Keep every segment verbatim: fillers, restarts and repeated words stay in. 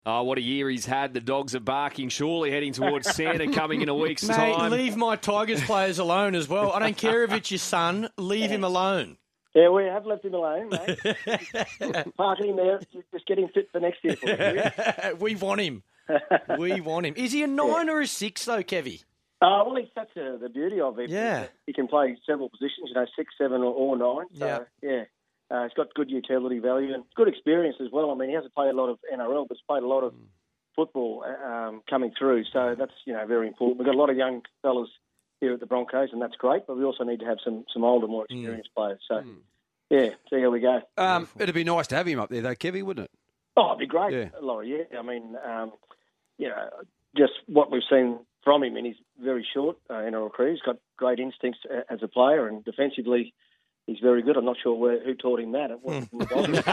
Oh, what a year he's had. The dogs are barking, surely heading towards Santa coming in a week's Mate, time. leave my Tigers players alone as well. I don't care if it's your son. Leave him alone. Yeah, we have left him alone, mate. Parking him there, just get him fit for next year. For you. We want him. We want him. Is he a nine yeah. or a six, though, Kevy? Uh, well, he's that's uh, the beauty of him. Yeah. He can play several positions, you know, six, seven, or, or nine. So, yeah. yeah. Uh, he's got good utility value and good experience as well. I mean, he hasn't played a lot of N R L, but he's played a lot of mm. football um, coming through. So that's, you know, very important. We've got a lot of young fellas here at the Broncos, and that's great, but we also need to have some, some older, more experienced mm. players. So, mm. yeah, see how we go. Um, it'd be nice to have him up there, though, Kevy, wouldn't it? Oh, it'd be great, yeah. Laurie, yeah. I mean, um, you know, just what we've seen from him in his very short uh, N R L career. He's got great instincts as a player, and defensively, he's very good. I'm not sure where, who taught him that. It wasn't from the Dogs.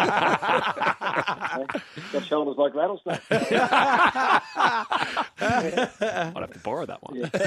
Got shoulders like rattlesnakes. I'd have to borrow that one. Yeah,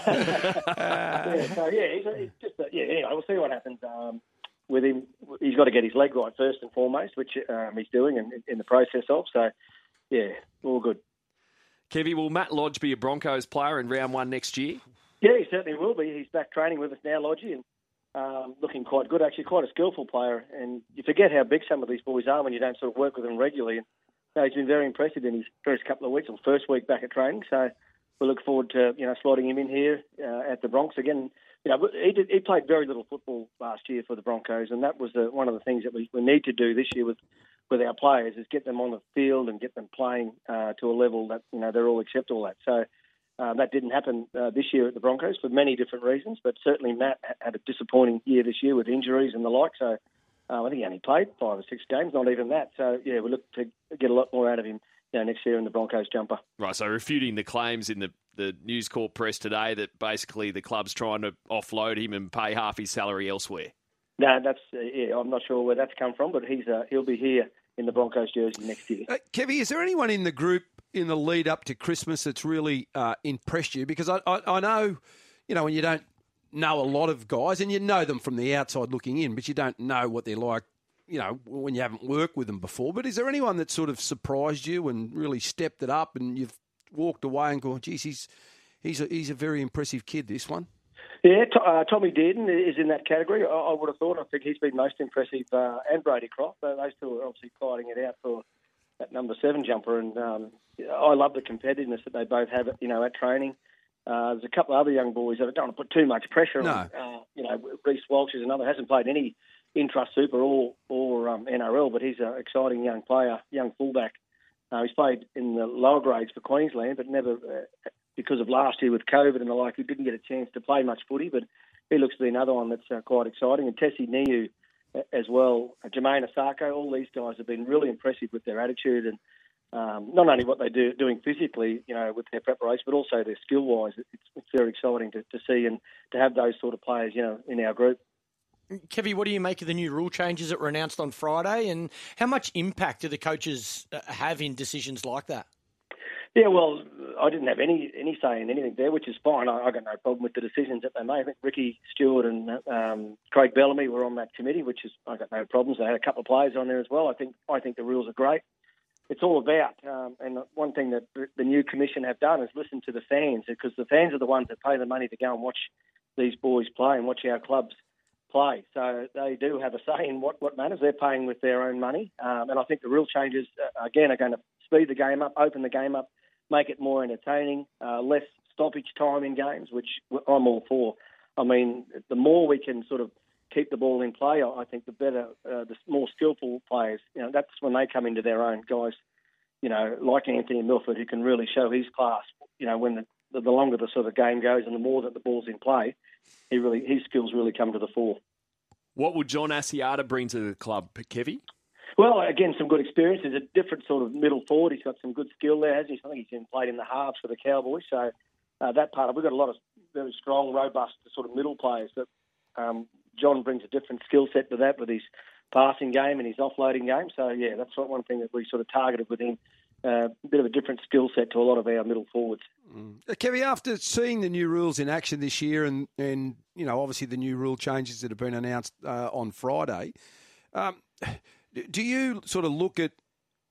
yeah so yeah, he's, he's just a, yeah. Anyway, we'll see what happens um, with him. He's got to get his leg right first and foremost, which um, he's doing and in, in the process of. So yeah, all good. Kevy, will Matt Lodge be a Broncos player in round one next year? Yeah, he certainly will be. He's back training with us now, Lodgy, and um, looking quite good, actually, quite a skillful player. And you forget how big some of these boys are when you don't sort of work with them regularly. And you know, he's been very impressive in his first couple of weeks, or first week back at training. So we look forward to, you know, slotting him in here uh, at the Bronx again. You know, he, did, he played very little football last year for the Broncos, and that was the, one of the things that we, we need to do this year with with our players is get them on the field and get them playing uh, to a level that, you know, they're all acceptable at. So uh, that didn't happen uh, this year at the Broncos for many different reasons, but certainly Matt had a disappointing year this year with injuries and the like. So uh, I think he only played five or six games, not even that. So, yeah, we look to get a lot more out of him, you know, next year in the Broncos jumper. Right, so refuting the claims in the, the News Corp press today that basically the club's trying to offload him and pay half his salary elsewhere. No, that's uh, yeah. I'm not sure where that's come from, but he's uh, he'll be here in the Broncos jersey next year. Uh, Kevy, is there anyone in the group in the lead up to Christmas that's really uh, impressed you? Because I, I I know, you know, when you don't know a lot of guys, and you know them from the outside looking in, but you don't know what they're like, you know, when you haven't worked with them before. But is there anyone that sort of surprised you and really stepped it up, and you've walked away and gone, geez, he's he's a, he's a very impressive kid, this one? Yeah, uh, Tommy Dearden is in that category. I, I would have thought. I think he's been most impressive, uh, and Brady Croft. Those two are obviously fighting it out for that number seven jumper. And um, I love the competitiveness that they both have, you know, at training. Uh, there's a couple of other young boys that don't want to put too much pressure no. on. Uh, you know, Reece Walsh is another. Hasn't played any intrust super or or um, N R L, but he's an exciting young player, young fullback. Uh, he's played in the lower grades for Queensland, but never. Uh, because of last year with COVID and the like, he didn't get a chance to play much footy, but he looks to be another one that's uh, quite exciting. And Tessie Niu as well, uh, Jermaine Asako, all these guys have been really impressive with their attitude and um, not only what they do doing physically, you know, with their preparation, but also their skill-wise. It's, it's very exciting to, to see and to have those sort of players, you know, in our group. Kevy, what do you make of the new rule changes that were announced on Friday, and how much impact do the coaches have in decisions like that? Yeah, well, I didn't have any any say in anything there, which is fine. I, I got no problem with the decisions that they made. I think Ricky Stewart and um, Craig Bellamy were on that committee, which is I got no problems. They had a couple of players on there as well. I think I think the rules are great. It's all about, um, and one thing that the new commission have done is listen to the fans, because the fans are the ones that pay the money to go and watch these boys play and watch our clubs play. So they do have a say in what, what matters. They're paying with their own money, um, and I think the rule changes uh, again are going to speed the game up, open the game up, make it more entertaining, uh, less stoppage time in games, which I'm all for. I mean, the more we can sort of keep the ball in play, I think the better, uh, the more skillful players, you know, that's when they come into their own. Guys, you know, like Anthony Milford, who can really show his class, you know, when the, the, the longer the sort of game goes and the more that the ball's in play, he really his skills really come to the fore. What would John Asiata bring to the club, Kevy? Well, again, some good experience. He's a different sort of middle forward. He's got some good skill there, hasn't he? I think he's been played in the halves for the Cowboys. So uh, that part of we've got a lot of very strong, robust sort of middle players. But um, John brings a different skill set to that with his passing game and his offloading game. So, yeah, that's one thing that we sort of targeted with him. Uh, a bit of a different skill set to a lot of our middle forwards. Mm. Uh, Kevy, after seeing the new rules in action this year and, and you know, obviously the new rule changes that have been announced uh, on Friday, um, do you sort of look at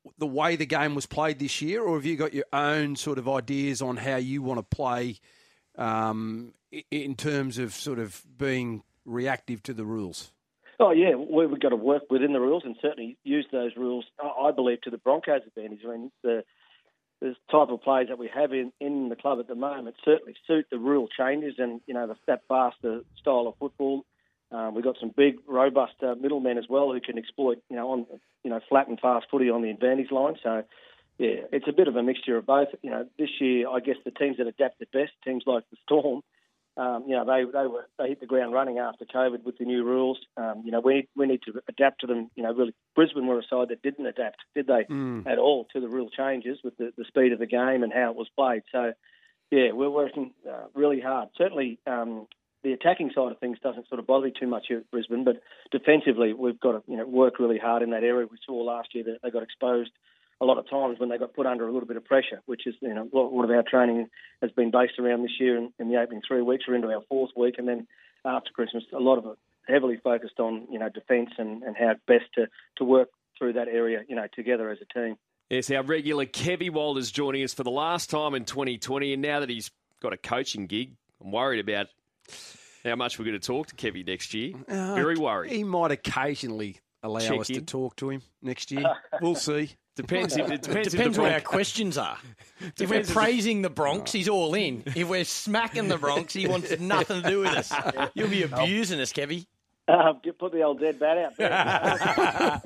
the way the game was played this year, or have you got your own sort of ideas on how you want to play um, in terms of sort of being reactive to the rules? Oh, yeah, we've got to work within the rules and certainly use those rules, I believe, to the Broncos' advantage. I mean, the, the type of players that we have in, in the club at the moment certainly suit the rule changes and, you know, the, that faster style of football. Um, we've got some big, robust uh, middlemen as well who can exploit, you know, on you know flat and fast footy on the advantage line. So, yeah, it's a bit of a mixture of both. You know, this year, I guess the teams that adapted best, teams like the Storm, Um, you know, they they were they hit the ground running after COVID with the new rules. Um, you know, we we need to adapt to them. You know, really, Brisbane were a side that didn't adapt, did they, mm. at all to the rule changes with the, the speed of the game and how it was played. So, yeah, we're working uh, really hard. Certainly, um, the attacking side of things doesn't sort of bother me too much here at Brisbane, but defensively, we've got to you know work really hard in that area. We saw last year that they got exposed a lot of times when they got put under a little bit of pressure, which is, you know, what, what of our training has been based around this year in, in the opening three weeks. We're into our fourth week, and then after Christmas, a lot of it heavily focused on, you know, defence and, and how best to, to work through that area, you know, together as a team. Yes, our regular Kevy Walters joining us for the last time in twenty twenty, and now that he's got a coaching gig, I'm worried about how much we're going to talk to Kevy next year. Uh, Very worried. He might occasionally allow Check us in. to talk to him next year. We'll see. Depends. If, it depends, it depends if what our questions are. If we're praising the Bronx, he's all in. If we're smacking the Bronx, he wants nothing to do with us. You'll be abusing us, Kevy. Uh, put the old dead bat out there.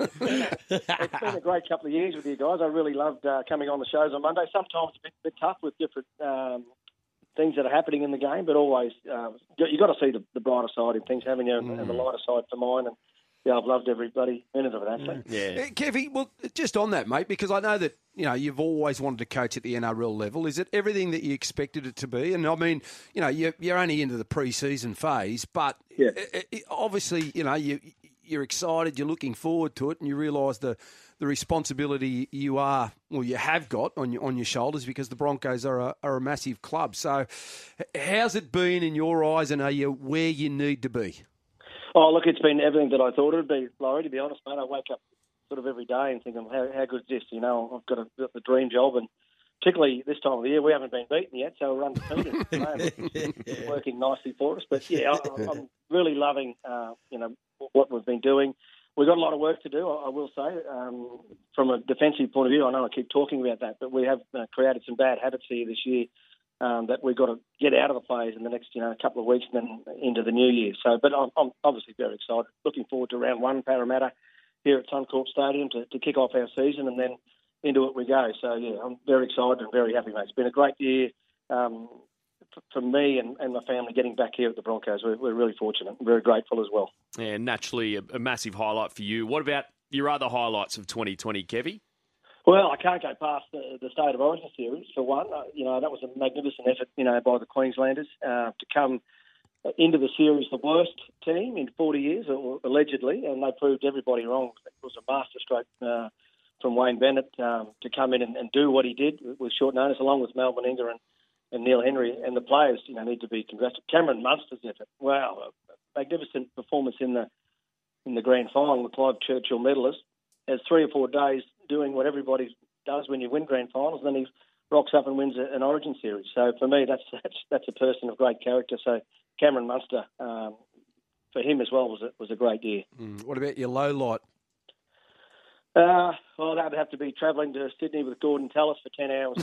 It's been a great couple of years with you guys. I really loved uh, coming on the shows on Monday. Sometimes it's a bit, bit tough with different um, things that are happening in the game, but always uh, you've got to see the, the brighter side of things, haven't you, and, mm. and the lighter side for mine. And yeah, I've loved every bloody minute of it, actually. Yeah. Uh, Kevy, well, just on that, mate, because I know that, you know, you've always wanted to coach at the N R L level. Is it everything that you expected it to be? And, I mean, you know, you're, you're only into the pre-season phase, but yeah. it, it, obviously, you know, you, you're excited, you're looking forward to it, and you realise the, the responsibility you are, well, you have got on your, on your shoulders because the Broncos are a, are a massive club. So how's it been in your eyes, and are you where you need to be? Oh, look, it's been everything that I thought it would be, Laurie, to be honest, mate. I wake up sort of every day and think, how, how good is this? You know, I've got, a, got the dream job, and particularly this time of the year, we haven't been beaten yet, so we're undefeated. It's working nicely for us. But, yeah, I, I'm really loving, uh, you know, what we've been doing. We've got a lot of work to do, I, I will say. Um, from a defensive point of view, I know I keep talking about that, but we have uh, created some bad habits here this year. Um, that we've got to get out of the players in the next, you know, couple of weeks and then into the new year. So, but I'm, I'm obviously very excited. Looking forward to round one, Parramatta, here at Suncorp Stadium to, to kick off our season, and then into it we go. So, yeah, I'm very excited and very happy, mate. It's been a great year um, for, for me and, and my family getting back here at the Broncos. We're, we're really fortunate and very grateful as well. Yeah, naturally a, a massive highlight for you. What about your other highlights of twenty twenty, Kevy? Well, I can't go past the, the State of Origin series, for one. Uh, you know, that was a magnificent effort, you know, by the Queenslanders uh, to come into the series the worst team in forty years, or allegedly, and they proved everybody wrong. It was a masterstroke uh, from Wayne Bennett um, to come in and, and do what he did with short notice, along with Mal Meninga and, and Neil Henry. And the players, you know, need to be congratulated. Cameron Munster's effort, wow, a magnificent performance in the in the grand final, the Clive Churchill medalist, has three or four days doing what everybody does when you win grand finals, and then he rocks up and wins an Origin series. So for me, that's that's, that's a person of great character. So Cameron Munster, um, for him as well, was a, was a great year. Mm. What about your low light? Uh, well, that would have to be travelling to Sydney with Gordon Tallis for ten hours.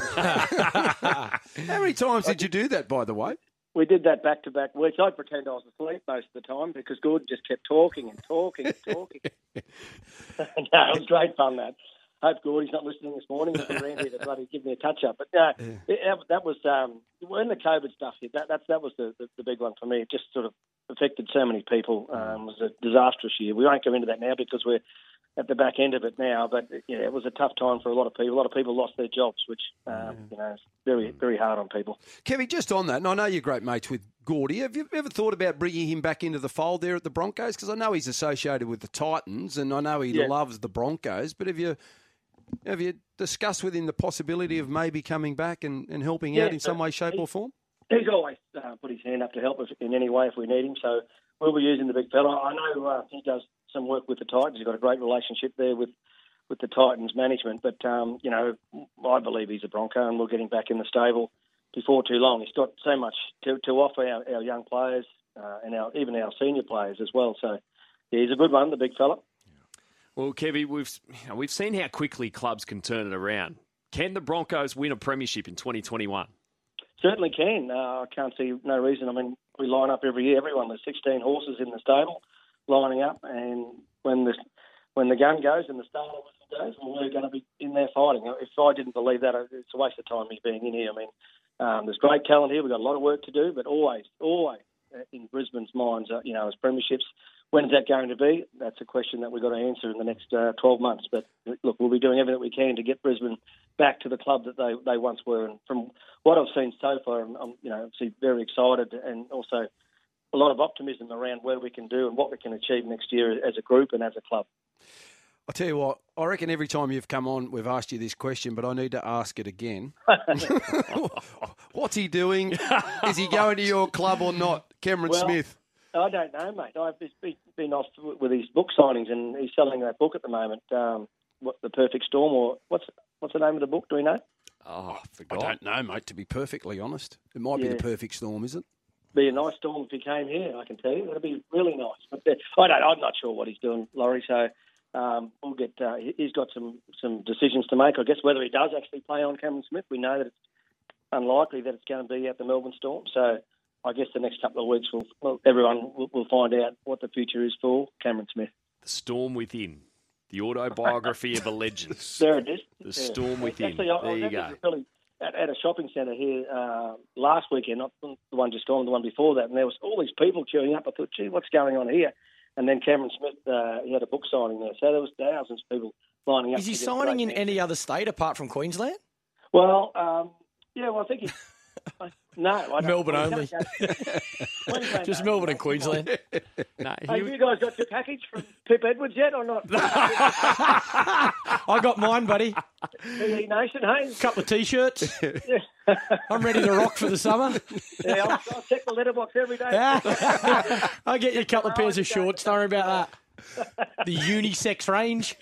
How many times did you do that, by the way? We did that back-to-back weeks. I'd pretend I was asleep most of the time because Gordon just kept talking and talking and talking. No, it was great fun, that. Hope Gordy's not listening this morning. He's around here to bloody give me a touch-up. But no, yeah. it, that was, um, when the COVID stuff hit, that, that, that was the, the, the big one for me. It just sort of affected so many people. Um, it was a disastrous year. We won't go into that now because we're at the back end of it now, but yeah, it was a tough time for a lot of people. A lot of people lost their jobs, which um, yeah. you know, is very, very hard on people. Kevin, just on that, and I know you're great mates with Gordy. Have you ever thought about bringing him back into the fold there at the Broncos? Because I know he's associated with the Titans, and I know he yeah. loves the Broncos. But have you have you discussed with him the possibility of maybe coming back and, and helping yeah, out in some way, shape, he, or form? He's always uh, put his hand up to help us in any way if we need him. So we'll be using the big fella. I know uh, he does some work with the Titans. He's got a great relationship there with, with the Titans management. But, um, you know, I believe he's a Bronco and we'll get him back in the stable before too long. He's got so much to, to offer our, our young players uh, and our, even our senior players as well. So, yeah, he's a good one, the big fella. Well, Kevy, we've you know, we've seen how quickly clubs can turn it around. Can the Broncos win a premiership in twenty twenty-one? Certainly can. Uh, I can't see no reason. I mean, we line up every year. Everyone, there's sixteen horses in the stable lining up, and when the when the gun goes and the starter whistle goes, well, we're going to be in there fighting. If I didn't believe that, it's a waste of time me being in here. I mean, um, there's great talent here. We've got a lot of work to do, but always, always in Brisbane's minds, uh, you know, as premierships. When is that going to be? That's a question that we've got to answer in the next uh, twelve months. But look, we'll be doing everything we can to get Brisbane back to the club that they, they once were. And from what I've seen so far, I'm, I'm you know obviously very excited and also a lot of optimism around what we can do and what we can achieve next year as a group and as a club. I'll tell you what, I reckon every time you've come on, we've asked you this question, but I need to ask it again. What's he doing? Is he going to your club or not? Cameron well, Smith. I don't know, mate. I've just been off with his book signings, and he's selling that book at the moment. Um, what the Perfect Storm, or what's what's the name of the book? Do we know? Oh, I forgot. I don't know, mate. To be perfectly honest, it might yeah. be the Perfect Storm, is it? Be a nice storm if he came here. I can tell you, it'd be really nice. But uh, I don't. I'm not sure what he's doing, Laurie. So um, we'll get. Uh, he's got some some decisions to make. I guess whether he does actually play on Cameron Smith, we know that it's unlikely that it's going to be at the Melbourne Storm. So. I guess the next couple of weeks, we'll, well, everyone will, will find out what the future is for Cameron Smith. The Storm Within, the autobiography of a legend. There it is. The yeah. Storm Within. Actually, I, there I you was go. Really at, at a shopping centre here uh, last weekend, not the one just gone, the one before that, and there was all these people queuing up. I thought, gee, what's going on here? And then Cameron Smith, uh, he had a book signing there, so there was thousands of people lining up. Is he signing in any other state apart from Queensland? Well, um, yeah, well, I think he. No, I don't. Melbourne only. Just Melbourne and Queensland. No, Hey, have you guys got your package from Pip Edwards yet or not? I got mine, buddy. P E Nation, hey? Couple of T-shirts. I'm ready to rock for the summer. Yeah, I'll, I'll check the letterbox every day. I'll get you a couple of pairs of shorts. Don't worry about that. The unisex range.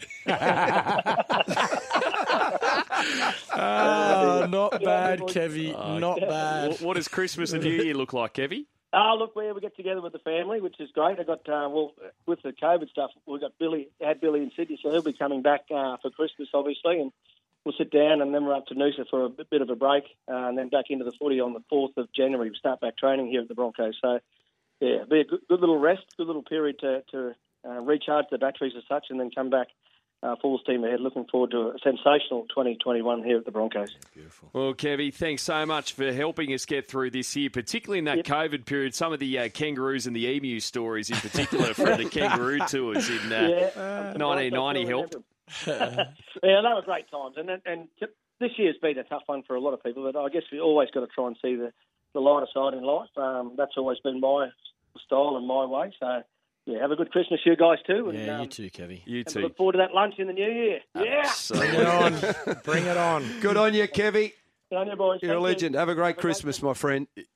Oh, not bad, Kevy. Oh, not bad. What does Christmas and New Year look like, Kevy? Oh, look, we we get together with the family, which is great. I got uh, well with the COVID stuff. We got Billy, had Billy in Sydney, so he'll be coming back uh, for Christmas, obviously, and we'll sit down, and then we're up to Noosa for a bit of a break, uh, and then back into the footy on the fourth of January. We start back training here at the Broncos. So, yeah, it'll be a good, good little rest, good little period to to uh, recharge the batteries as such, and then come back. Uh, full steam ahead. Looking forward to a sensational twenty twenty-one here at the Broncos. Beautiful. Well, Kevy, thanks so much for helping us get through this year, particularly in that yep. COVID period. Some of the uh, kangaroos and the emu stories in particular from the kangaroo tours in uh, yeah, nineteen ninety helped. Yeah, they were great times. And, and this year's been a tough one for a lot of people, but I guess we always got to try and see the, the lighter side in life. Um, that's always been my style and my way. So, yeah, have a good Christmas, you guys, too. And, yeah, um, you too, Kevy. You too. Look forward to that lunch in the new year. Yeah. Bring it on. Bring it on. Good on you, Kevy. Good on you, boys. You're Thank a legend. you. Have a great have Christmas, a great my friend.